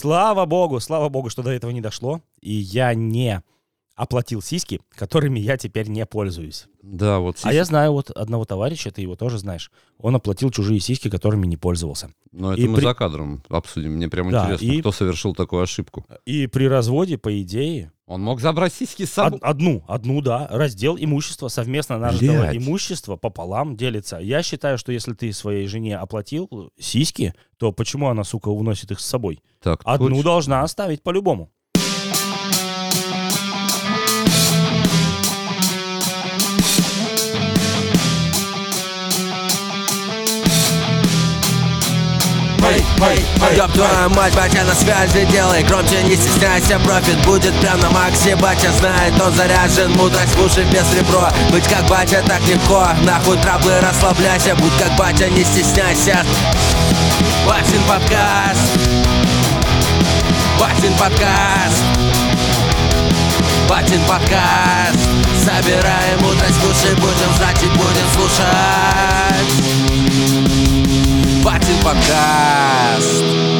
Слава богу, что до этого не дошло, и я не оплатил сиськи, которыми я теперь не пользуюсь. Да, вот сиськи. А я знаю вот одного товарища, ты его тоже знаешь, он оплатил чужие сиськи, которыми не пользовался. Но это мы за кадром обсудим. Мне прям интересно, кто совершил такую ошибку. И при разводе, по идее... Он мог забрать сиськи с собой? Одну, да. Раздел имущества, совместно нажитого имущества пополам делится. Я считаю, что если ты своей жене оплатил сиськи, то почему она, сука, уносит их с собой? Так, одну точно. Должна оставить по-любому. Ёб твою мать, батя на связи, делай громче, не стесняйся, профит будет прям на максе. Батя знает, он заряжен, мудрость в уши без ребро. Быть как батя так легко, нахуй траблы, расслабляйся. Будь как батя, не стесняйся. Батин подкаст. Батин подкаст. Батин подкаст. Собираем мудрость в уши, будем знать и будем слушать. Батин подкаст.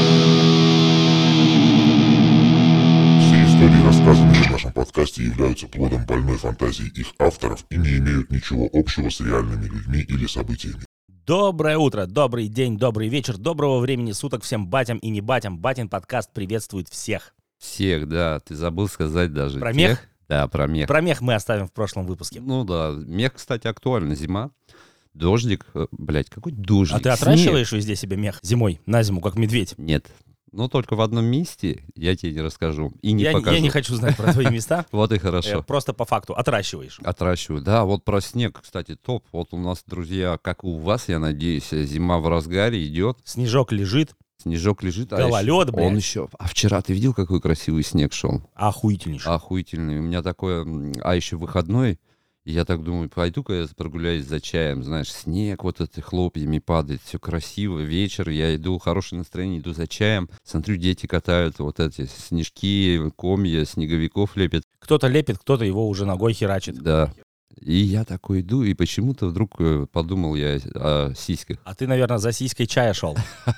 Все истории, рассказанные в нашем подкасте, являются плодом больной фантазии их авторов и не имеют ничего общего с реальными людьми или событиями. Доброе утро, добрый день, добрый вечер, доброго времени суток всем батям и не батям. Батин подкаст приветствует всех. Всех, да. Ты забыл сказать даже. Про мех? Да, про мех. Про мех мы оставим в прошлом выпуске. Ну да, мех, кстати, актуально. Зима. Дождик, блядь, какой дождик? А ты отращиваешь везде себе мех зимой, на зиму, как медведь? Нет. Но только в одном месте я тебе не расскажу и не покажу. Я не хочу знать про твои места. Вот и хорошо. Просто по факту отращиваешь. Отращиваю, да. Вот про снег, кстати, топ. Вот у нас, друзья, как и у вас, я надеюсь, зима в разгаре идет. Снежок лежит. Снежок лежит. Гололед, блядь. Он еще... А вчера ты видел, какой красивый снег шел? Охуительнейший. Охуительный. У меня такое... А еще выходной. И я так думаю, пойду-ка я прогуляюсь за чаем, знаешь, снег вот это хлопьями падает, все красиво, вечер, я иду, хорошее настроение, иду за чаем, смотрю, дети катают вот эти снежки, комья, снеговиков лепят. Кто-то лепит, кто-то его уже ногой херачит. Да. И я такой иду, и почему-то вдруг подумал я о сиськах. А ты, наверное, за сиськой чая шел.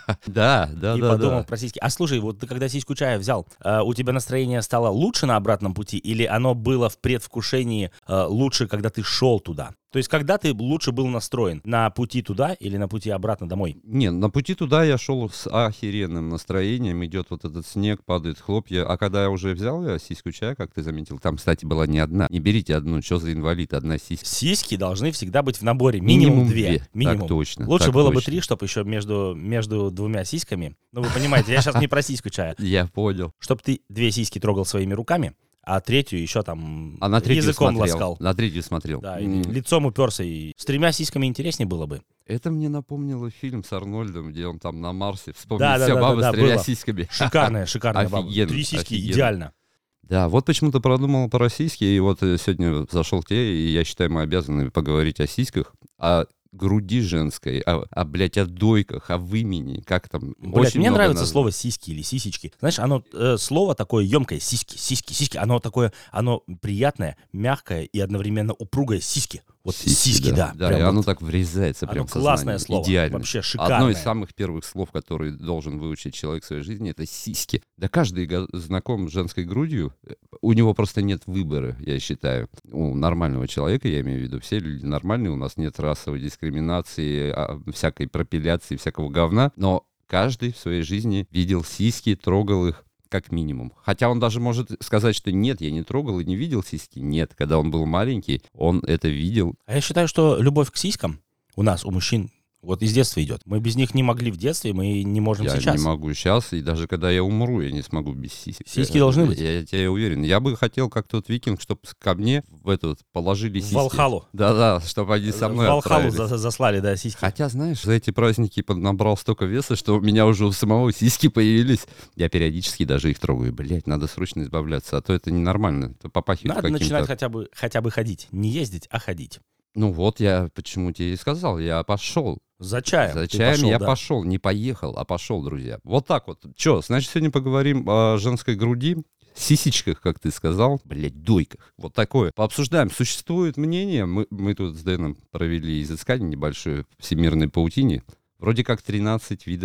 Да. И подумал про сиськи. А слушай, вот ты когда сиську чая взял, у тебя настроение стало лучше на обратном пути, или оно было в предвкушении лучше, когда ты шел туда? То есть, когда ты лучше был настроен? На пути туда или на пути обратно домой? Не, на пути туда я шел с охеренным настроением. Идет вот этот снег, падают хлопья. А когда я уже взял сиську чая, как ты заметил, там, кстати, была не одна. Не берите одну, что за инвалид, одна сиська. Сиськи должны всегда быть в наборе. Минимум две. Минимум. Так точно. Лучше так было точно. бы 3, чтобы еще между двумя сиськами. Ну, вы понимаете, я сейчас не про сиську чая. Я понял. Чтобы ты 2 сиськи трогал своими руками, а 3 еще там на языком смотрел. ласкал. На 3 смотрел. Да, или лицом уперся. И с 3 сиськами интереснее было бы. Это мне напомнило фильм с Арнольдом, где он там на Марсе вспомнил все бабы с 3 было. сиськами. Шикарная баба. 3 сиськи идеально. Да, вот почему-то продумал про сиськи, и вот сегодня зашел к тебе, и я считаю, мы обязаны поговорить о сиськах, о груди женской, блядь, о дойках, о вымени, как там. Блядь, мне нравится слово сиськи или сисечки. Знаешь, оно слово такое емкое, сиськи, оно такое, оно приятное, мягкое и одновременно упругое, сиськи. Вот сиськи, да. Да, и оно так врезается прям в сознание. Классное слово, идеально. вообще шикарное. Одно из самых первых слов, которые должен выучить человек в своей жизни, это сиськи. Да каждый знаком с женской грудью, у него просто нет выбора, я считаю. У нормального человека, я имею в виду, все люди нормальные, у нас нет расовой дискриминации, всякой пропиляции, всякого говна, но каждый в своей жизни видел сиськи, трогал их. Как минимум. Хотя он даже может сказать, что нет, я не трогал и не видел сиськи. Нет, когда он был маленький, он это видел. А я считаю, что любовь к сиськам у нас, у мужчин, вот из детства идет. Мы без них не могли в детстве, мы не можем сейчас. Я не могу сейчас, и даже когда я умру, я не смогу без сисек. Сиськи должны быть. Я тебе уверен. Я бы хотел, как тот викинг, чтобы ко мне в этот положили сиськи. В Валхалу. Да, чтобы они со мной в Валхалу отправились. заслали, да, сиськи. Хотя, знаешь, за эти праздники набрал столько веса, что у меня уже у самого сиськи появились. Я периодически даже их трогаю. Блять, надо срочно избавляться, а то это ненормально. Это попахивает надо каким-то... начинать хотя бы ходить. Не ездить, а ходить. Ну вот я почему тебе и сказал, я пошел. За чаем. За чаем пошел, я да. пошел, не поехал, а пошел, друзья. Вот так вот. Че, значит, сегодня поговорим о женской груди, сисечках, как ты сказал, блядь, дойках. Вот такое. Пообсуждаем. Существует мнение, мы тут с Дэном провели изыскание небольшое в всемирной паутине. Вроде как 13 видов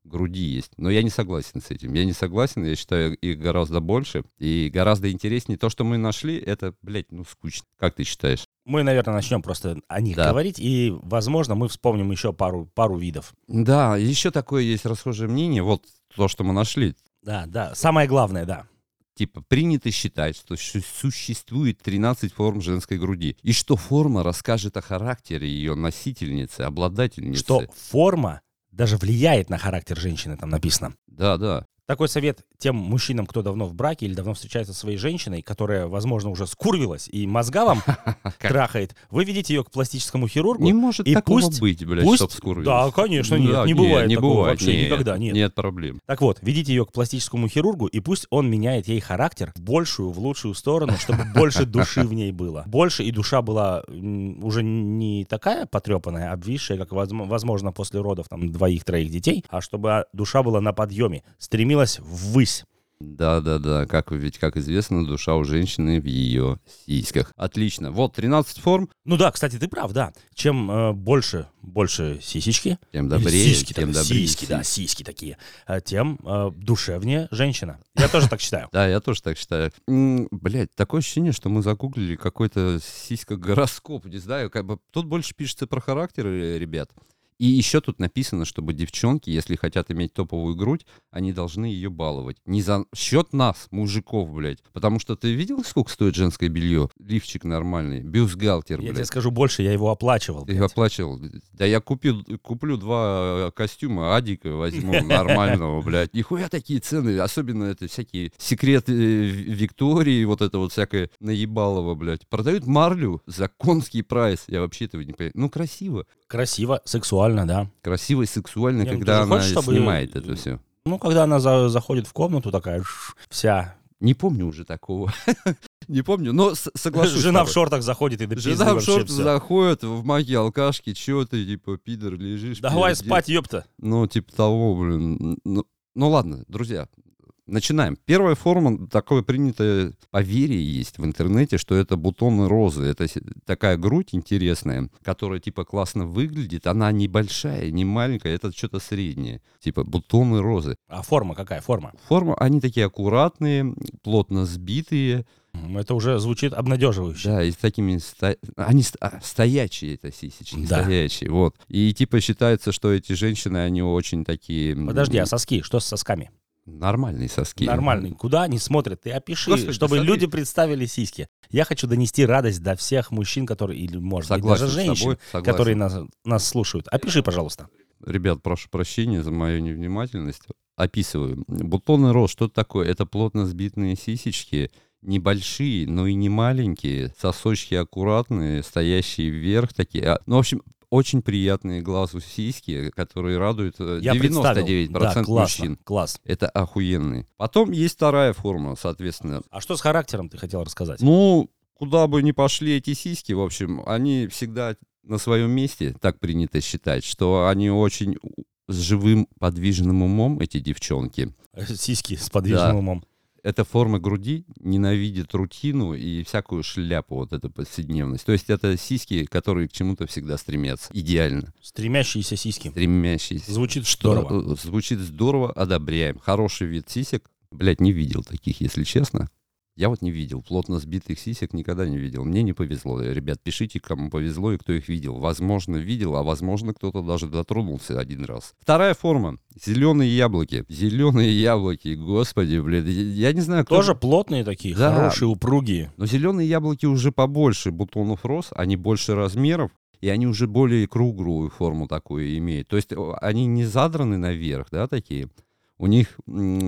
груди есть. Но я не согласен с этим. Я не согласен, я считаю, их гораздо больше. И гораздо интереснее. То, что мы нашли, это, блядь, скучно. Как ты считаешь? Мы, наверное, начнем просто о них Да. говорить, и, возможно, мы вспомним еще пару видов. Да, еще такое есть расхожее мнение. Вот то, что мы нашли. Да, самое главное, да. Типа, принято считать, что существует 13 форм женской груди. И что форма расскажет о характере ее носительницы, обладательницы. Что форма даже влияет на характер женщины, там написано. Да. Такой совет тем мужчинам, кто давно в браке или давно встречается со своей женщиной, которая, возможно, уже скурвилась и мозга вам трахает. Вы ведите ее к пластическому хирургу. Не может и такого пусть- быть, блядь, пусть- чтоб скурвилось. Да, конечно, нет, Да, не бывает не такого бывает, вообще нет, никогда, нет. Нет проблем. Так вот, ведите ее к пластическому хирургу, и пусть он меняет ей характер в большую, в лучшую сторону, чтобы больше души в ней было. Больше, и душа была уже не такая потрепанная, обвисшая, как, возможно, после родов там 2-3 детей, а чтобы душа была на подъеме, стремилась ввысь. Да, как известно, душа у женщины в ее сиськах. Отлично. Вот 13 форм, Ну да, кстати, ты прав, да. Чем больше сисечки, тем или добрее, сиськи, тем так, добрее. сиськи, да, сиськи такие, тем душевнее женщина. Я тоже так считаю. Да, я тоже так считаю. Блять, такое ощущение, что мы загуглили какой-то сиська-гороскоп. Не знаю, как бы тут больше пишется про характер ребят. И еще тут написано, чтобы девчонки, если хотят иметь топовую грудь, они должны ее баловать. Не за счет нас, мужиков, блядь. Потому что ты видел, сколько стоит женское белье? Лифчик нормальный, бюстгальтер, Я тебе блядь. скажу больше, я его оплачивал. Ты блядь. оплачивал. Да я куплю 2 костюма Адика возьму нормального, блядь. Нихуя такие цены. Особенно это всякие секреты Виктории, вот это вот всякое наебалово, блядь. Продают марлю за конский прайс. Я вообще этого не понимаю. Ну, красиво. Красиво, сексуально, да. Красиво и сексуально, Не, ну когда ты же она хочешь, чтобы- снимает это все. Ну, когда она заходит в комнату, такая вся. Не помню уже такого. Не помню, но соглашусь. Жена с в тобой. шортах заходит и допиздывает Жена в вообще шорты всё. заходит, в маге алкашки, чё ты, типа, пидор, лежишь. Давай пиздец. спать, ёпта. Ну, типа того, блин. Ну ладно, друзья, начинаем. Первая форма, такое принятое поверье есть в интернете, что это бутоны розы. Это такая грудь интересная, которая типа классно выглядит. Она небольшая, не маленькая, это что-то среднее. Типа бутоны розы. А форма какая? Форма? Форма, они такие аккуратные, плотно сбитые. Это уже звучит обнадеживающе. Да, и с такими... Они стоячие, это сисечки, Да. стоячие, вот. И типа считается, что эти женщины, они очень такие... Подожди, а соски? Что с сосками? Нормальные соски. Нормальный. Куда они смотрят? Ты опиши, Господи, чтобы смотри. люди представили сиськи. Я хочу донести радость до всех мужчин, которые, или, может Согласен быть, даже с женщин, тобой, согласен. которые нас слушают. Опиши, пожалуйста. Ребят, прошу прощения за мою невнимательность. Описываю. Бутоны роз, что это такое? Это плотно сбитые сисечки, небольшие, но и не маленькие, сосочки аккуратные, стоящие вверх такие. Ну, в общем, очень приятные глазу сиськи, которые радуют Я представил. 99% Да, классно, мужчин. класс. Это охуенные. Потом есть вторая форма, соответственно. А что с характером ты хотел рассказать? Ну, куда бы ни пошли эти сиськи, в общем, они всегда на своем месте, так принято считать, что они очень с живым подвижным умом, эти девчонки. Сиськи с подвижным Да. умом. Эта форма груди ненавидит рутину и всякую шляпу, вот эту повседневность. То есть это сиськи, которые к чему-то всегда стремятся. Идеально. Стремящиеся сиськи. Стремящиеся. Звучит Что здорово. звучит здорово, одобряем. Хороший вид сисек. Блять, не видел таких, если честно. Я вот не видел. Плотно сбитых сисек никогда не видел. Мне не повезло. Ребят, пишите, кому повезло и кто их видел. Возможно, видел, а возможно, кто-то даже дотронулся один раз. Вторая форма. Зеленые яблоки. Зеленые яблоки. Господи, блин. Я не знаю, кто... Тоже плотные такие, Да. хорошие, упругие. Но зеленые яблоки уже побольше бутонов роз. Они больше размеров. И они уже более круглую форму такую имеют. То есть они не задраны наверх, да, такие. У них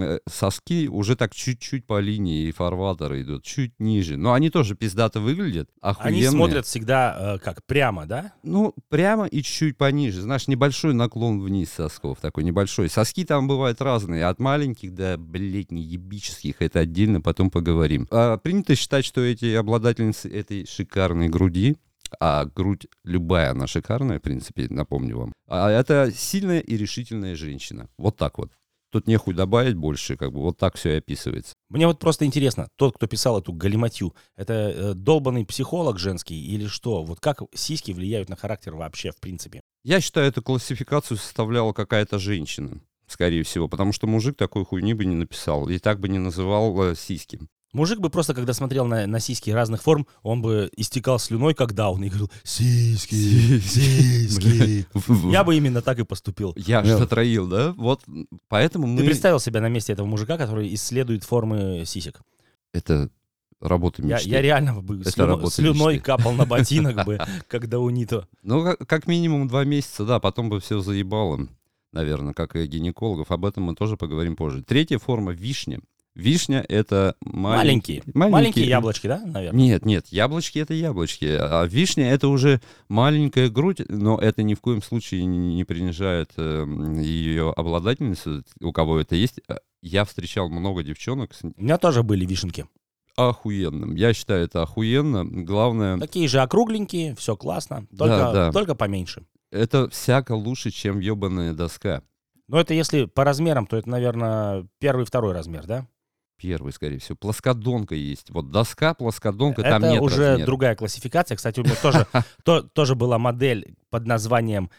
соски уже так чуть-чуть по линии, и фарватеры идут чуть ниже. Но они тоже пиздато выглядят, охуенные. Они смотрят всегда как прямо, да? Ну, прямо и чуть-чуть пониже. Знаешь, небольшой наклон вниз сосков, такой небольшой. Соски там бывают разные, от маленьких до, блядь, неебических. Это отдельно потом поговорим. Принято считать, что эти обладательницы этой шикарной груди, а грудь любая, она шикарная, в принципе, напомню вам. А это сильная и решительная женщина. Вот так вот. Тут нехуй добавить больше, как бы вот так все и описывается. Мне вот просто интересно, тот, кто писал эту галиматью, это долбанный психолог женский или что? Вот как сиськи влияют на характер вообще, в принципе? Я считаю, эту классификацию составляла какая-то женщина. скорее всего, потому что мужик такой хуйни бы не написал и так бы не называл сиськи. Мужик бы просто, когда смотрел на сиськи разных форм, он бы истекал слюной, как даун, и говорил: сиськи, сиськи. Я бы именно так и поступил. Я что троил, да? Вот поэтому мы... Ты представил себя на месте этого мужика, который исследует формы сисек? Это работа мечты. Я реально бы слюной мечты капал на ботинок бы, как даунито. Ну, как минимум 2 месяца, да, потом бы все заебало, наверное, как и гинекологов. Об этом мы тоже поговорим позже. Третья форма — вишня. Вишня — это маленькие яблочки, да, наверное? Нет, яблочки — это яблочки. А вишня — это уже маленькая грудь, но это ни в коем случае не принижает ее обладательницу, у кого это есть. Я встречал много девчонок. У меня тоже были вишенки. Охуенным. Я считаю, это охуенно. Главное... Такие же округленькие, все классно, только поменьше. Это всяко лучше, чем ебаная доска. Но это если по размерам, то это, наверное, 1-2 размер, да? Первый, скорее всего. Плоскодонка есть. Вот доска, плоскодонка, там нет это уже размера. Другая классификация. Кстати, у меня тоже была модель под названием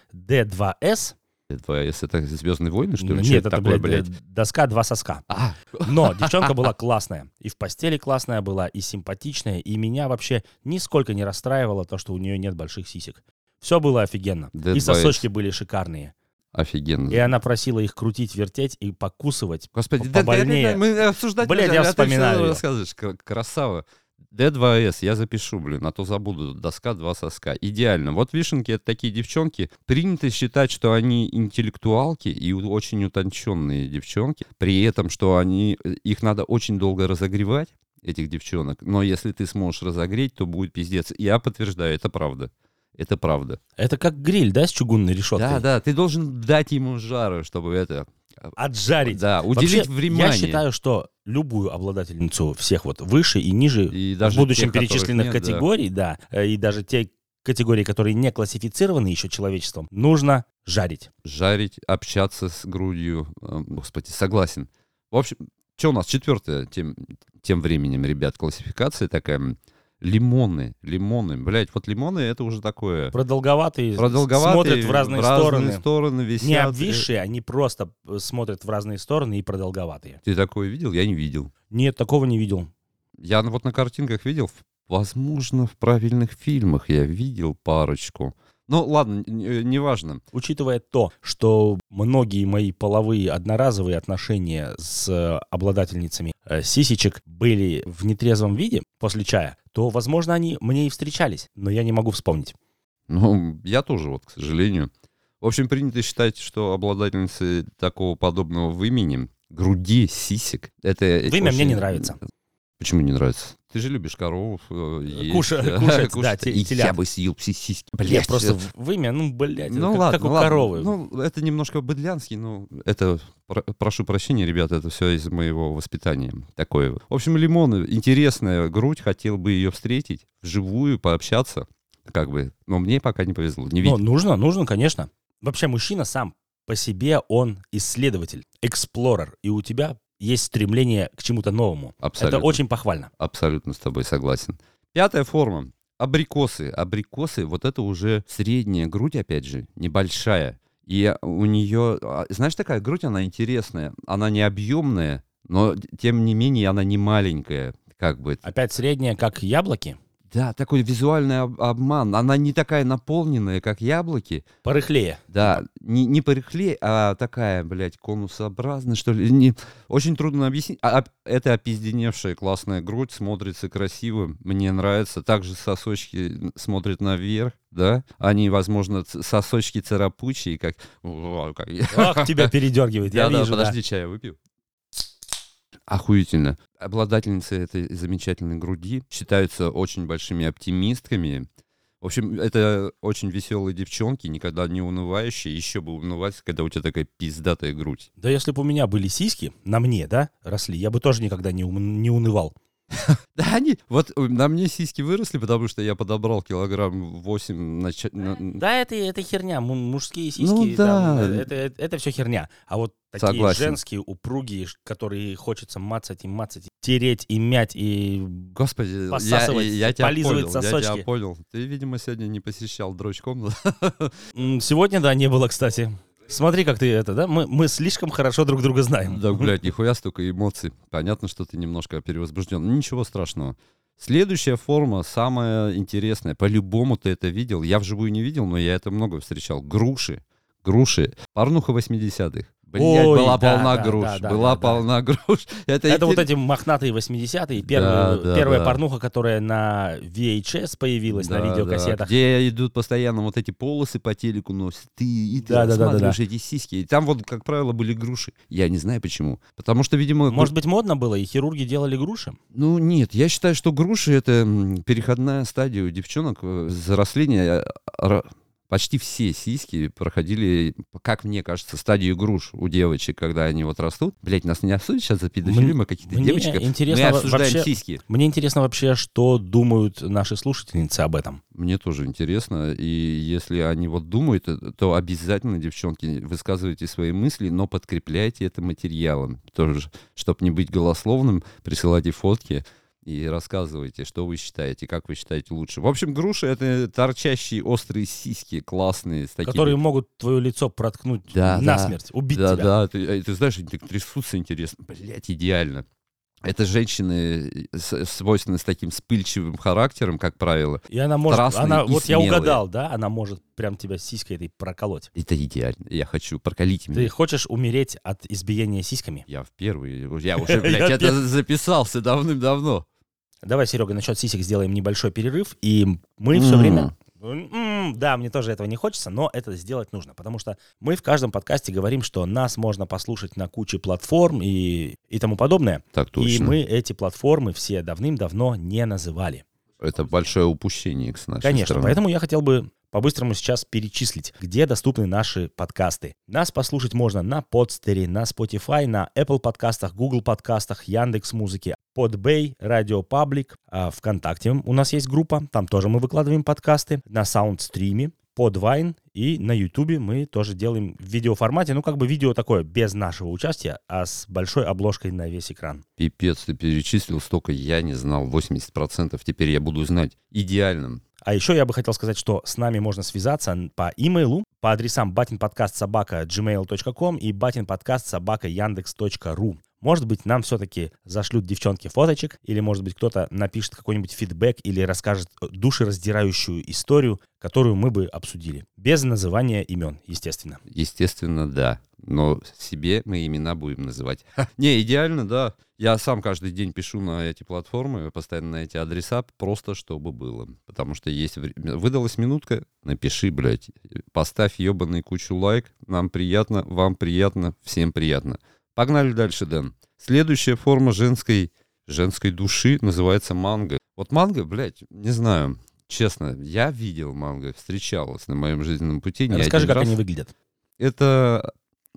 D2S. D2S — это «Звездные войны», что ли? Нет, это, блядь, доска 2 соска. Но девчонка была классная. И в постели классная была, и симпатичная. И меня вообще нисколько не расстраивало то, что у нее нет больших сисек. Все было офигенно. D2S. И сосочки были шикарные. Офигенно. И она просила их крутить, вертеть и покусывать. Господи, побольнее. мы обсуждать... Блядь, я вспоминаю. Ты рассказываешь, красава. D2S, я запишу, а то забуду. Доска 2 соска. Идеально. Вот вишенки — это такие девчонки. Принято считать, что они интеллектуалки и очень утонченные девчонки. При этом, что их надо очень долго разогревать, этих девчонок. Но если ты сможешь разогреть, то будет пиздец. Я подтверждаю, это правда. Это правда. Это как гриль, да, с чугунной решеткой? Да, ты должен дать ему жару, чтобы это... Отжарить. Да, уделить вообще, внимание. Я считаю, что любую обладательницу всех вот выше и ниже, и в даже будущем тех, перечисленных нет, категорий, да, и даже те категории, которые не классифицированы еще человечеством, нужно жарить. Жарить, общаться с грудью. Господи, согласен. В общем, что у нас? 4-я тем временем, ребят, классификация такая... Лимоны. Блять, вот лимоны — это уже такое... Продолговатые, смотрят в разные стороны, висят. Не обвисшие, они просто смотрят в разные стороны и продолговатые. Ты такое видел? Я не видел. Нет, такого не видел. Я вот на картинках видел. Возможно, в правильных фильмах я видел парочку. Ну, ладно, неважно. Учитывая то, что многие мои половые одноразовые отношения с обладательницами сисечек были в нетрезвом виде после чая, то, возможно, они мне и встречались, но я не могу вспомнить. Ну, я тоже, вот, к сожалению. В общем, принято считать, что обладательницы такого подобного вымени, груди, сисек, это... Вымя мне не нравится. Почему не нравится? Ты же любишь коров, есть. Кушать, да, телят. Я бы съел все сиськи. Блядь, просто вымя, блядь, как у коровы. Ну, это немножко быдлянский, но это, прошу прощения, ребята, это все из моего воспитания такое. В общем, лимоны, интересная грудь, хотел бы ее встретить вживую, пообщаться, как бы, но мне пока не повезло, не видел. Нужно, конечно. Вообще, мужчина сам по себе, он исследователь, эксплорер, и у тебя есть стремление к чему-то новому. Абсолютно. Это очень похвально. Абсолютно с тобой согласен. 5-я форма. Абрикосы. Абрикосы, вот это уже средняя грудь, опять же, небольшая. И у нее, знаешь, такая грудь, она интересная. Она не объемная, но тем не менее она не маленькая. Как бы. Опять средняя, как яблоки? Да, такой визуальный обман. Она не такая наполненная, как яблоки. Порыхлее. Да, не порыхлее, а такая, блядь, конусообразная, что ли. Очень трудно объяснить. Это опизденевшая классная грудь, смотрится красиво, мне нравится. Также сосочки смотрят наверх, да. Они, возможно, сосочки царапучие, как... Ах, тебя передергивает, я вижу, подожди, чай выпью. Охуительно. Обладательницы этой замечательной груди считаются очень большими оптимистками. В общем, это очень веселые девчонки, никогда не унывающие. Еще бы унывать, когда у тебя такая пиздатая грудь. Да если бы у меня были сиськи, на мне, да, росли, я бы тоже никогда не унывал. Да они, вот на мне сиськи выросли, потому что я подобрал килограмм 8. Да, это херня, мужские сиськи, ну, да. Это все херня. А вот такие Согласен. женские, упругие, которые хочется мацать, тереть и мять, и Господи, посасывать, я тебя полизывать понял, сосочки. я тебя понял. Ты, видимо, сегодня не посещал дрочь-комнату. Сегодня, да, не было, кстати. Смотри, как ты это, да? Мы слишком хорошо друг друга знаем. Да, блядь, нихуя столько эмоций. Понятно, что ты немножко перевозбужден. Ну, ничего страшного. Следующая форма, самая интересная. По-любому ты это видел. Я вживую не видел, но я это много встречал. Груши. Порнуха 80-х. Блядь, Ой, была да, полна да, груш. да, Была да. полна груш. Это вот эти мохнатые 80-е, первая да. порнуха, которая на VHS появилась, на видеокассетах. Где идут постоянно вот эти полосы по телеку носят. Ты Да. рассматриваешь эти сиськи. И там вот, как правило, были груши. Я не знаю почему. Потому что, видимо... Может быть, модно было, и хирурги делали груши? Ну, нет. Я считаю, что груши — это переходная стадия у девчонок взросления. Почти все сиськи проходили, как мне кажется, стадию груш у девочек, когда они вот растут. Блять, нас не осудят сейчас за педофилию, мы какие-то девочки. Мы осуждаем вообще, сиськи. Мне интересно вообще, что думают наши слушательницы об этом. Мне тоже интересно. И если они вот думают, то обязательно, девчонки, высказывайте свои мысли, но подкрепляйте это материалом. Тоже, чтобы не быть голословным, присылайте фотки. И рассказывайте, что вы считаете, как вы считаете лучше. В общем, груши — это торчащие острые сиськи, классные. Которые могут твое лицо проткнуть насмерть, убить тебя. Да, ты знаешь, они так трясутся, интересно. Блять, идеально. Это женщины свойственны с таким вспыльчивым характером, как правило. И она может, вот смелые. я угадал, да? Она может прям тебя сиськой этой проколоть. Это идеально. Я хочу, проколите меня. Ты хочешь умереть от избиения сиськами? Я уже, блядь, это записался давным-давно. Давай, Серега, насчет сисек сделаем небольшой перерыв, и мы все время... Да, мне тоже этого не хочется, но это сделать нужно, потому что мы в каждом подкасте говорим, что нас можно послушать на куче платформ и тому подобное. Так точно. И мы эти платформы все давным-давно не называли. Это большое упущение с нашей Конечно, стороны. поэтому я хотел бы по-быстрому сейчас перечислить, где доступны наши подкасты. Нас послушать можно на Подстере, на Spotify, на Apple подкастах, Google подкастах, Яндекс.Музыке, Podbay, Radio Public, ВКонтакте у нас есть группа, там тоже мы выкладываем подкасты, на Саундстриме, Podvine и на Ютубе мы тоже делаем в видеоформате, ну как бы видео такое без нашего участия, а с большой обложкой на весь экран. Пипец, ты перечислил столько, я не знал, 80%, теперь я буду знать идеальным. А еще я бы хотел сказать, что с нами можно связаться по имейлу, по адресам batinpodcast@gmail.com и batinpodcast@yandex.ru. Может быть, нам все-таки зашлют девчонки фоточек, или, может быть, кто-то напишет какой-нибудь фидбэк или расскажет душераздирающую историю, которую мы бы обсудили. Без называния имен, естественно. Естественно, да. Но себе мы имена будем называть. Не, идеально, да. Я сам каждый день пишу на эти платформы, постоянно на эти адреса, просто чтобы было. Потому что есть... Выдалась минутка, напиши, блядь. Поставь ебаный кучу лайк. Нам приятно, вам приятно, всем приятно. Погнали дальше, Дэн. Следующая форма женской души называется манго. Вот манго, блядь, не знаю, честно, я видел манго, встречалась на моем жизненном пути. Расскажи, как они выглядят. Это,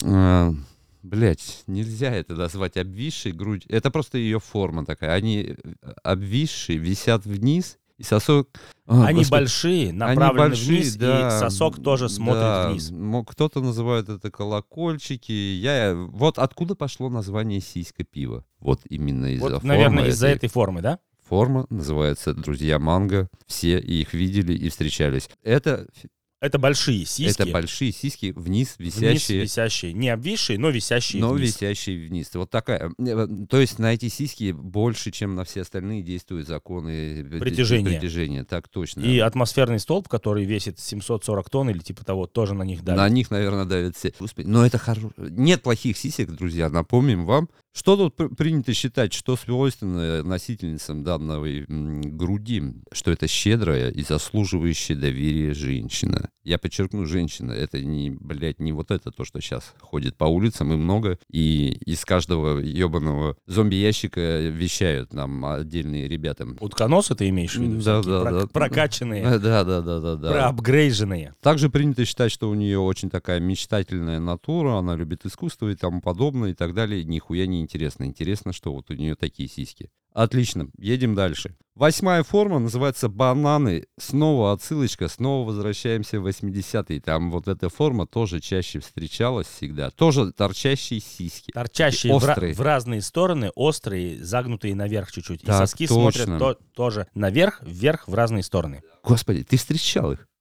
блядь, нельзя это назвать обвисшей грудь. Это просто ее форма такая. Они обвисшие, висят вниз. И сосок... Они большие, направлены вниз, да, и сосок тоже смотрит вниз. Кто-то называет это колокольчики. Вот откуда пошло название сиська пива. Вот именно из-за формы. Наверное, из-за этой формы, да? Форма называется «Друзья манго». Все их видели и встречались. Это большие сиськи. Это большие сиськи, вниз висящие. Вниз висящие. Не обвисшие, но висящие но вниз. Висящие вниз. Вот такая. То есть на эти сиськи больше, чем на все остальные, действуют законы притяжения. Так точно. И атмосферный столб, который весит 740 тонн или типа того, тоже на них давит. На них, наверное, давят все. Господи, но это нет плохих сисек, друзья. Напомним вам. Что тут принято считать, что свойственно носительницам данной груди? Что это щедрая и заслуживающая доверия женщина. Я подчеркну, женщина. Это не вот это то, что сейчас ходит по улицам и много. И из каждого ебаного зомби-ящика вещают нам отдельные ребята. Утконосы ты имеешь в виду? Да. Прокачанные. Да. Проапгрейженные. Также принято считать, что у нее очень такая мечтательная натура. Она любит искусство и тому подобное и так далее. Нихуя не интересно. Интересно, что вот у нее такие сиськи. Отлично, едем дальше. 8-я форма называется бананы. Снова отсылочка, снова возвращаемся в 80-е. Там вот эта форма тоже чаще встречалась всегда. Тоже торчащие сиськи. Торчащие в разные стороны, острые, загнутые наверх чуть-чуть. Так, и соски точно смотрят тоже наверх, вверх, в разные стороны. Господи, ты встречал их?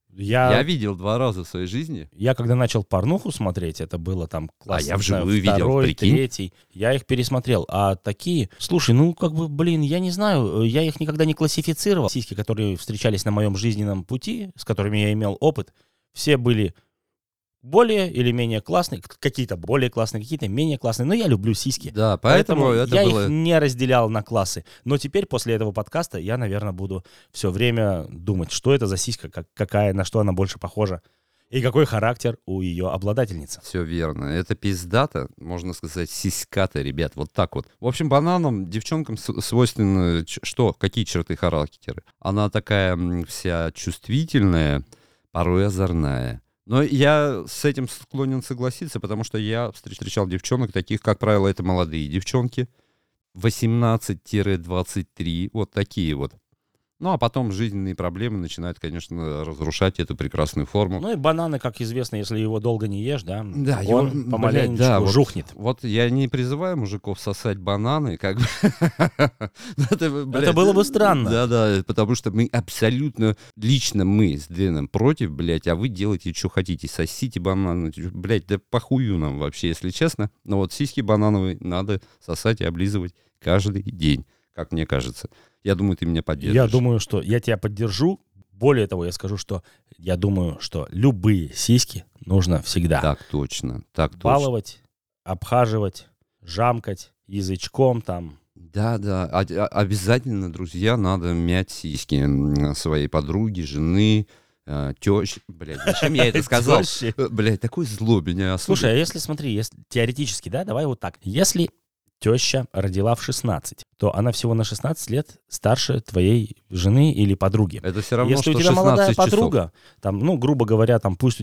Я видел 2 раза в своей жизни. Я когда начал порнуху смотреть, это было там класс, я не знаю, вживую видел, второй, прикинь. третий. Я их пересмотрел. А такие, слушай, ну как бы, блин, я не знаю, я их никогда не классифицировал. Сиськи, которые встречались на моем жизненном пути, с которыми я имел опыт, все были более или менее классные, какие-то более классные, какие-то менее классные, но я люблю сиськи. Да, поэтому это я было... их не разделял на классы. Но теперь, после этого подкаста, я, наверное, буду все время думать, что это за сиська, какая, на что она больше похожа, и какой характер у ее обладательницы. Все верно. Это пиздата, можно сказать, сиськата, ребят, вот так вот. В общем, бананам, девчонкам свойственно что? Какие черты характера? Она такая вся чувствительная, порой озорная. Но я с этим склонен согласиться, потому что я встречал девчонок, таких, как правило, это молодые девчонки, 18-23, вот такие вот. Ну, а потом жизненные проблемы начинают, конечно, разрушать эту прекрасную форму. Ну и бананы, как известно, если его долго не ешь, да, Да, он помаленечку жухнет. Вот я не призываю мужиков сосать бананы, как бы. Это было бы странно. Да, потому что мы абсолютно, лично мы с Дэном против, блядь, а вы делаете, что хотите, сосите бананы, блядь, да похую нам вообще, если честно. Но вот сиськи банановые надо сосать и облизывать каждый день, как мне кажется. Я думаю, ты меня поддержишь. Я думаю, что я тебя поддержу. Более того, я скажу, что я думаю, что любые сиськи нужно всегда Так точно, так точно. баловать, обхаживать, жамкать язычком там. Да, обязательно, друзья, надо мять сиськи своей подруги, жены, тещи. Блядь, зачем я это сказал? Тещи. Блядь, такой зло меня. Слушай, а если, смотри, теоретически, да, давай вот так. Если теща родила в 16, то она всего на 16 лет старше твоей жены или подруги. Это все равно, Если что у тебя 16 молодая часов. подруга, там, ну, грубо говоря, там пусть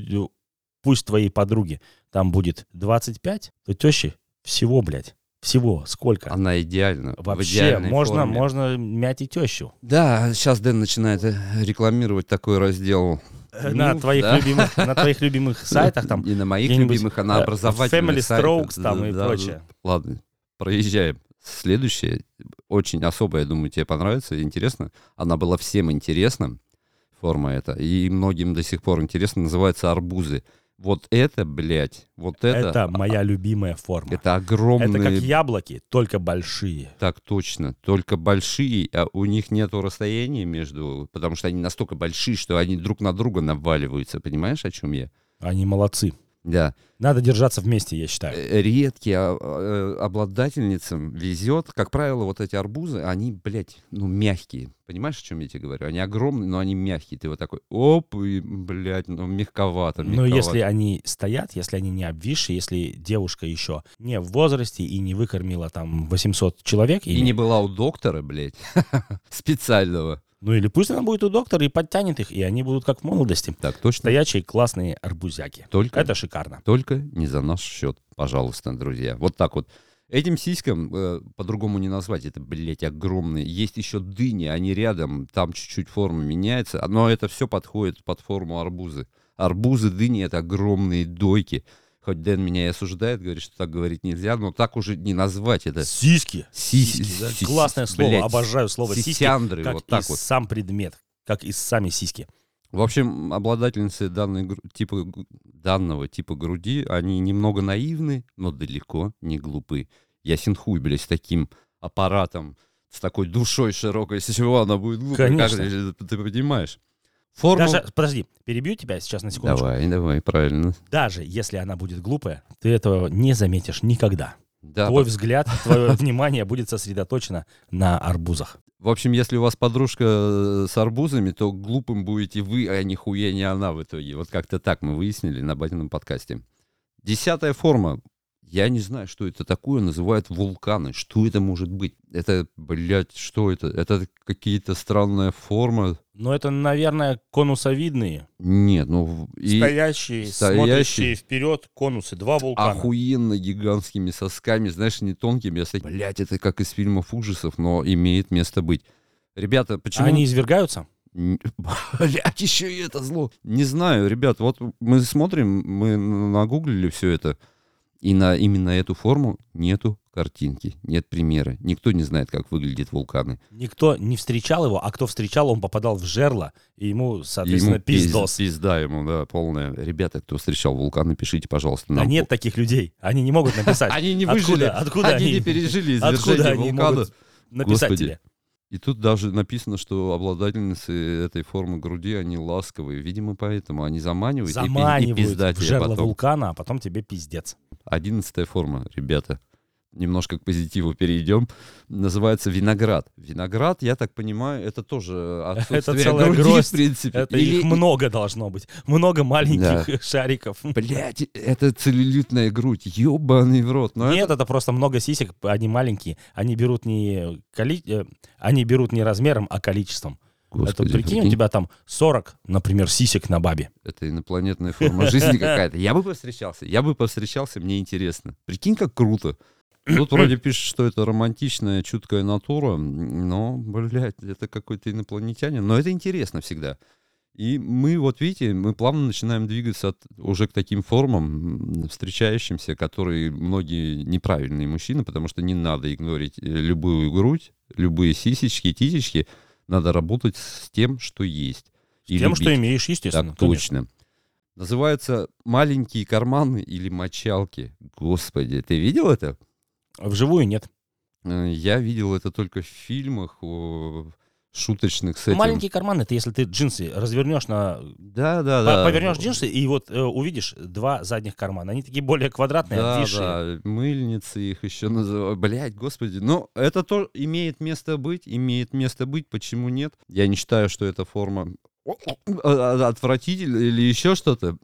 твоей подруге там будет 25, то теще всего, блядь, всего сколько? Она идеальна. в Вообще, идеальной форме. можно мять и тещу. Да, сейчас Дэн начинает рекламировать такой раздел. На Ну, твоих да. любимых сайтах там. И на моих где-нибудь, любимых, а на образовательных Family сайтах. Strokes там и прочее. Ладно, проезжаем. Следующее, очень особое, я думаю, тебе понравится, интересно. Она была всем интересна, форма эта, и многим до сих пор интересно, называется арбузы. Вот это, блядь, вот это... Это моя любимая форма. Это огромные... Это как яблоки, только большие. Так точно, только большие, а у них нету расстояния между... Потому что они настолько большие, что они друг на друга наваливаются. Понимаешь, о чем я? Они молодцы. Да. Надо держаться вместе, я считаю. Редкие обладательницам везет. Как правило, вот эти арбузы, они, блядь, ну, мягкие. Понимаешь, о чем я тебе говорю? Они огромные, но они мягкие. Ты вот такой, оп, и, блядь, ну, мягковато. Но если они стоят, если они не обвисшие, если девушка еще не в возрасте и не выкормила там 800 человек. И не была у доктора, блядь, специального. Ну или пусть она будет у доктора и подтянет их, и они будут как в молодости. Так точно. Стоячие классные арбузяки. Только, Это шикарно. Только не за наш счет, пожалуйста, друзья. Вот так вот. Этим сиськам по-другому не назвать. Это, блядь, огромные. Есть еще дыни, они рядом. Там чуть-чуть форма меняется. Но это все подходит под форму арбузы. Арбузы, дыни — это огромные дойки. Хоть Дэн меня и осуждает, говорит, что так говорить нельзя, но так уже не назвать это. Сиськи. Сиськи, да? сиськи, Классное слово. блядь, Обожаю слово сиськи. сисяндры, Как вот и так вот. сам предмет. Как и сами сиськи. В общем, обладательницы данного типа груди, они немного наивны, но далеко не глупы. Ясен хуй, блядь, с таким аппаратом, с такой душой широкой, с чего она будет глупой. Конечно. Ты понимаешь? Форма... Даже, подожди, перебью тебя сейчас на секундочку. Давай, правильно. Даже если она будет глупая, ты этого не заметишь никогда. Да, Твой взгляд, твое внимание будет сосредоточено на арбузах. В общем, если у вас подружка с арбузами, то глупым будете вы, а нихуя не она в итоге. Вот как-то так мы выяснили на Батином подкасте. 10-я форма. Я не знаю, что это такое, называют вулканы. Что это может быть? Это, блядь, что это? Это какие-то странная форма. Но это, наверное, конусовидные. Нет, ну... Стоящие, смотрящие вперед конусы. Два вулкана. Охуенно гигантскими сосками, знаешь, не тонкими, а с такими... Блядь, это как из фильмов ужасов, но имеет место быть. Ребята, почему... Они извергаются? Блядь, еще и это зло. Не знаю, ребят, вот мы смотрим, мы нагуглили все это. И на именно эту форму нету картинки, нет примера. Никто не знает, как выглядят вулканы. Никто не встречал его, а кто встречал, он попадал в жерло, и ему, соответственно, Ему пиздос. Пизда ему, да, полная. Ребята, кто встречал вулканы, пишите, пожалуйста, Да нам. нет таких людей. Они не могут написать. Они не выжили. Откуда Они не пережили откуда извержение они вулкана. могут написать Господи. тебе? И тут даже написано, что обладательницы этой формы груди, они ласковые. Видимо, поэтому они заманивают, и Заманивают пизда в тебе жерло потом. вулкана, а потом тебе пиздец. 11-я форма, ребята. Немножко к позитиву перейдем. Называется виноград. Виноград, я так понимаю, это тоже отсутствие целая груди, гроздь. в принципе. Это их много должно быть. Много маленьких шариков. Блять, это целлюлитная грудь. Ёбаный в рот. Но Нет, это просто много сисек, они маленькие. Они берут не размером, а количеством. Господи, Это, прикинь, у тебя там 40, например, сисек на бабе. Это инопланетная форма жизни какая-то. Я бы повстречался, мне интересно. Прикинь, как круто. Тут вроде пишет, что это романтичная, чуткая натура, но, блядь, это какой-то инопланетянин. Но это интересно всегда. И мы, вот видите, мы плавно начинаем двигаться уже к таким формам, встречающимся, которые многие неправильные мужчины, потому что не надо игнорить любую грудь, любые сисечки, титечки. Надо работать с тем, что есть. С тем, что имеешь, естественно. Так точно. Называются маленькие карманы или мочалки. Господи, ты видел это? Вживую нет. Я видел это только в фильмах шуточных с этим. Маленький карман — это если ты джинсы развернешь Да. повернешь джинсы и вот увидишь два задних кармана. Они такие более квадратные, обвисшие. Да, мыльницы их еще называют. Блять, господи. Но это то имеет место быть, почему нет? Я не считаю, что эта форма отвратительная или еще что-то.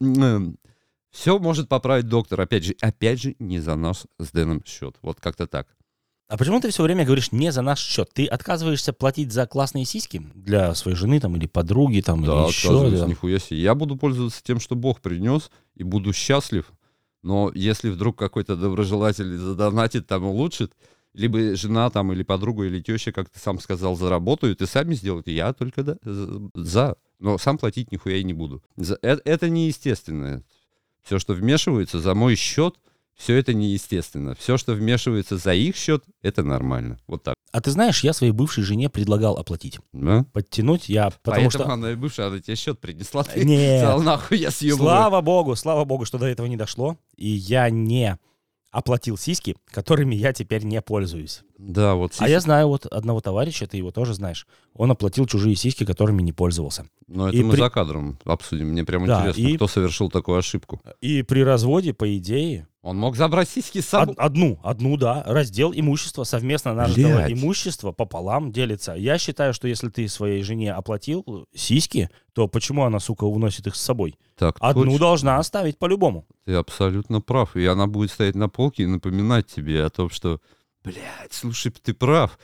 Все может поправить доктор. Опять же, не за наш с Дэном счет. Вот как-то так. А почему ты все время говоришь не за наш счет? Ты отказываешься платить за классные сиськи для своей жены там, или подруги там, Да, или еще? Да. Нихуя себе. Я буду пользоваться тем, что Бог принес, и буду счастлив. Но если вдруг какой-то доброжелатель задонатит, там улучшит, либо жена там, или подруга, или теща, как ты сам сказал, заработают и сами сделают, я только за. Но сам платить нихуя и не буду. Это неестественно. Все, что вмешивается за мой счет, все это неестественно. Все, что вмешивается за их счет, это нормально. Вот так. А ты знаешь, я своей бывшей жене предлагал оплатить. Да? Подтянуть я, потому Поэтому что... она и бывшая, она тебе счет принесла. Ты Нет. сказал, нахуй я съебываю. Слава богу, что до этого не дошло. И я не оплатил сиськи, которыми я теперь не пользуюсь. Да, вот А я знаю вот одного товарища, ты его тоже знаешь. Он оплатил чужие сиськи, которыми не пользовался. Но это И мы за кадром обсудим. Мне прям Да, интересно, кто совершил такую ошибку. И при разводе, по идее, Он мог забрать сиськи с собой. одну, да, раздел имущества, совместно нажитого Блядь. имущества пополам делится. Я считаю, что если ты своей жене оплатил сиськи, то почему она, сука, уносит их с собой? Так, Одну точно. должна оставить по-любому. Ты абсолютно прав. И она будет стоять на полке и напоминать тебе о том, что, блядь, слушай, ты прав.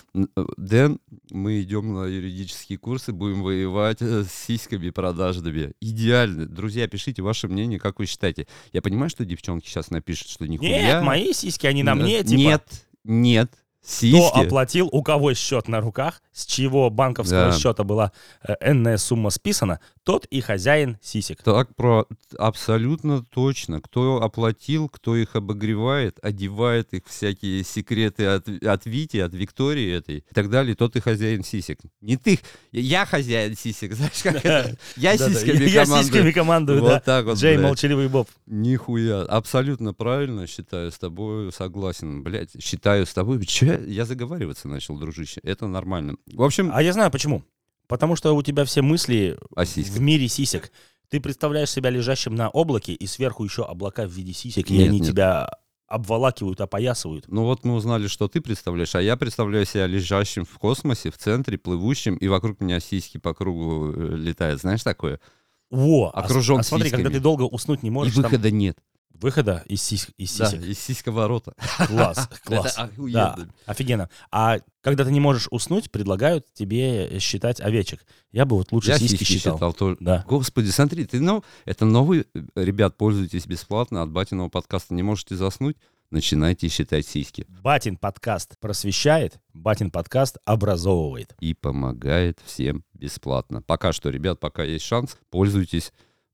Дэн, мы идем на юридические курсы, будем воевать с сиськами продажными. Идеально. Друзья, пишите ваше мнение, как вы считаете. Я понимаю, что девчонки сейчас напишут, что нихуя. Нет, мои сиськи, они на мне, типа. Нет. Кто Сиськи. оплатил, у кого счет на руках, с чьего банковского Да. счета была энная сумма списана, тот и хозяин сисек. Абсолютно точно. Кто оплатил, кто их обогревает, одевает их всякие секреты от Вити, от Виктории этой и так далее, тот и хозяин сисек. Не ты. Я хозяин сисек. Знаешь, как это? Я Да-да, сиськами я командую. сиськами командую, да. Вот так вот, Джей, блядь. молчаливый Боб. Нихуя. Абсолютно правильно, считаю, с тобой согласен. Блядь, считаю с тобой. Че? Я заговариваться начал, дружище. Это нормально. В общем, А я знаю почему. Потому что у тебя все мысли о сиськах. в мире сисек. Ты представляешь себя лежащим на облаке, и сверху еще облака в виде сисек, и Нет, они нет. тебя обволакивают, опоясывают. Ну вот мы узнали, что ты представляешь, а я представляю себя лежащим в космосе, в центре, плывущим, и вокруг меня сиськи по кругу летают. Знаешь такое? Во, Окружен смотри, когда сиськами. ты долго уснуть не И можешь, там выхода нет. выхода из Да, сисек. из сиськоворота. Класс. Это Да, охуенно. офигенно. А когда ты не можешь уснуть, предлагают тебе считать овечек. Я бы вот лучше Я сиськи сиськи считал. тоже. Да. Господи, смотри, это новый, ребят, пользуйтесь бесплатно от Батиного подкаста. Не можете заснуть, начинайте считать сиськи. Батин подкаст просвещает, Батин подкаст образовывает. И помогает всем бесплатно. Пока что, ребят, пока есть шанс, пользуйтесь.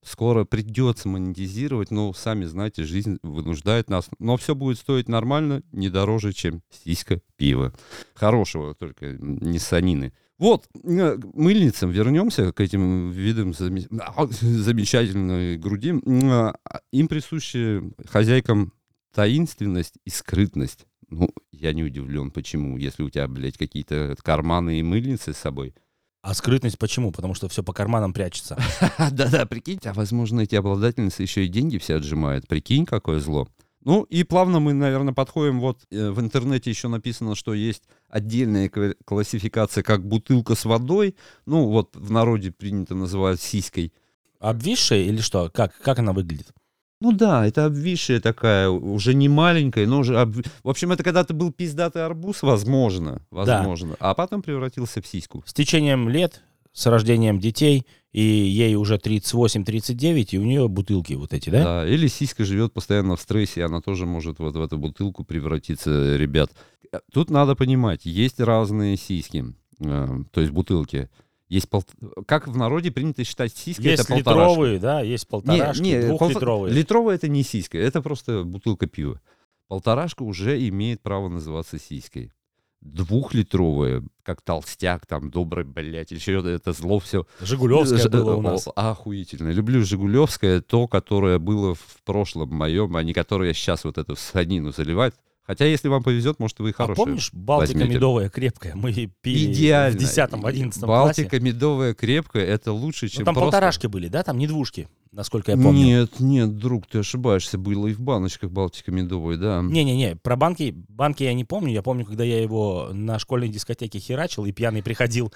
скоро придется монетизировать, но сами знаете, жизнь вынуждает нас. Но все будет стоить нормально, не дороже, чем сиська пива. Хорошего, только не санины. Вот, мыльницам вернемся к этим видам замечательной груди. Им присущи хозяйкам таинственность и скрытность. Ну, я не удивлен, почему, если у тебя, блядь, какие-то карманы и мыльницы с собой. А скрытность почему? Потому что все по карманам прячется. Да-да, прикинь, а возможно, эти обладательницы еще и деньги все отжимают. Прикинь, какое зло. Ну и плавно мы, наверное, подходим. Вот в интернете еще написано, что есть отдельная классификация, как бутылка с водой. Ну вот в народе принято называть сиськой. Обвисшая или что? Как она выглядит? Ну да, это обвисшая такая, уже не маленькая, но уже... В общем, это когда-то был пиздатый арбуз, возможно. А потом превратился в сиську. С течением лет, с рождением детей, и ей уже 38-39, и у нее бутылки вот эти, да? Да, или сиська живет постоянно в стрессе, и она тоже может вот в эту бутылку превратиться, ребят. Тут надо понимать, есть разные сиськи, то есть бутылки. Есть как в народе принято считать сиськой, есть это полторашка. Есть литровые, да, есть полторашки, двухлитровые. Литровая это не сиська, это просто бутылка пива. Полторашка уже имеет право называться сиськой. Двухлитровая, как толстяк, там, добрый, блядь, еще это зло все. Жигулевское было у нас. Охуительно. Люблю Жигулевское, то, которое было в прошлом моем, а не которое сейчас вот эту санину заливать. Хотя, если вам повезет, может, вы и хорошие. А помнишь, Балтика медовая крепкая? Мы пили идеально. В 10-11 классе. Балтика медовая крепкая, это лучше, чем там просто... полторашки были, да? Там не двушки, насколько я помню. Нет, друг, ты ошибаешься. Было и в баночках Балтика медовая, да. Не-не-не, про банки я не помню. Я помню, когда я его на школьной дискотеке херачил и пьяный приходил.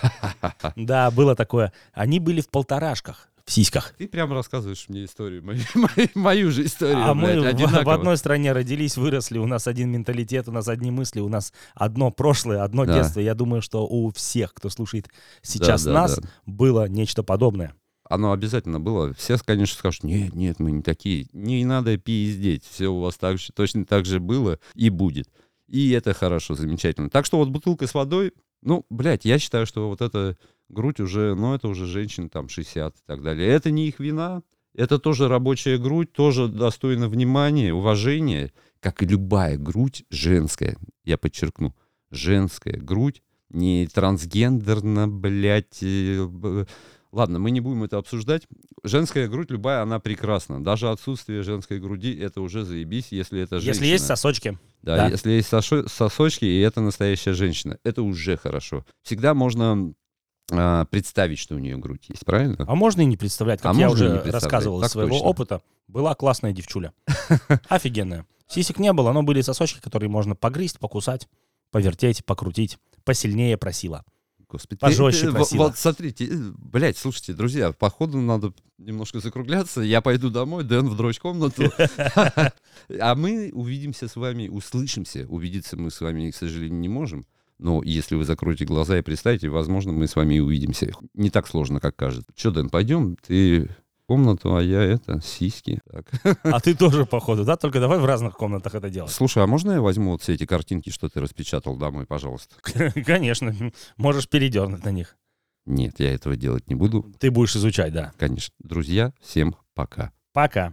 Да, было такое. Они были в полторашках. В сиськах. Ты прямо рассказываешь мне историю, мою же историю. А мы в одной стране родились, выросли, у нас один менталитет, у нас одни мысли, у нас одно прошлое, одно детство. Я думаю, что у всех, кто слушает сейчас нас, было нечто подобное. Оно обязательно было. Все, конечно, скажут, нет, мы не такие. Не надо пиздеть. Все у вас точно так же было и будет. И это хорошо, замечательно. Так что вот бутылка с водой, ну, блядь, я считаю, что вот это... Грудь уже, ну, это уже женщин там 60 и так далее. Это не их вина, это тоже рабочая грудь, тоже достойна внимания, уважения, как и любая грудь женская. Я подчеркну, женская грудь, не трансгендерно, блядь. Ладно, мы не будем это обсуждать. Женская грудь любая, она прекрасна. Даже отсутствие женской груди, это уже заебись, если это женщина. Если есть сосочки. Да, если есть сосочки, и это настоящая женщина, это уже хорошо. Всегда можно... представить, что у нее грудь есть, правильно? А можно и не представлять, как я уже рассказывал из своего опыта. Была классная девчуля. Офигенная. Сисек не было, но были сосочки, которые можно погрызть, покусать, повертеть, покрутить. Посильнее просила. Господи, пожестче просила. Вот смотрите, блядь, слушайте, друзья, походу надо немножко закругляться. Я пойду домой, Дэн в дрочь-комнату. А мы увидимся с вами, услышимся. Увидеться мы с вами, к сожалению, не можем. Но если вы закроете глаза и представите, возможно, мы с вами и увидимся. Не так сложно, как кажется. Че, Дэн, пойдем? Ты в комнату, а я сиськи. Так. А ты тоже, походу, да? Только давай в разных комнатах это делать. Слушай, а можно я возьму вот все эти картинки, что ты распечатал домой, пожалуйста? Конечно. Можешь передернуть на них. Нет, я этого делать не буду. Ты будешь изучать, да. Конечно. Друзья, всем пока. Пока.